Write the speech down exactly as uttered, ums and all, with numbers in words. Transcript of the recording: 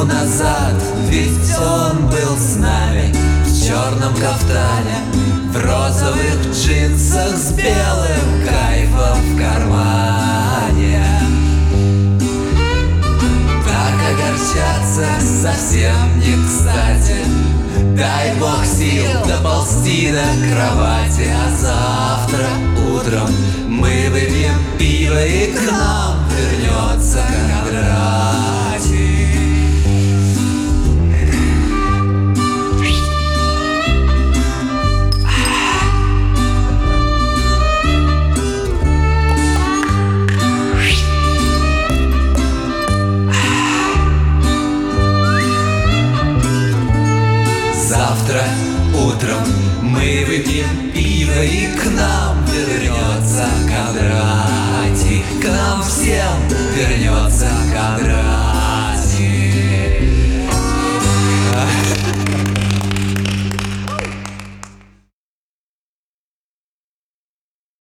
назад, ведь он был с нами в черном кафтане, в розовых джинсах с белым кайфом в кармане. Так огорчаться совсем не кстати. Дай Бог сил доползти до кровати, а завтра утром мы выпьем пиво и к нам вернется Кондратий. Завтра утром мы выпьем пиво и к нам вернется Кондратий. К нам всем вернется Кондратий.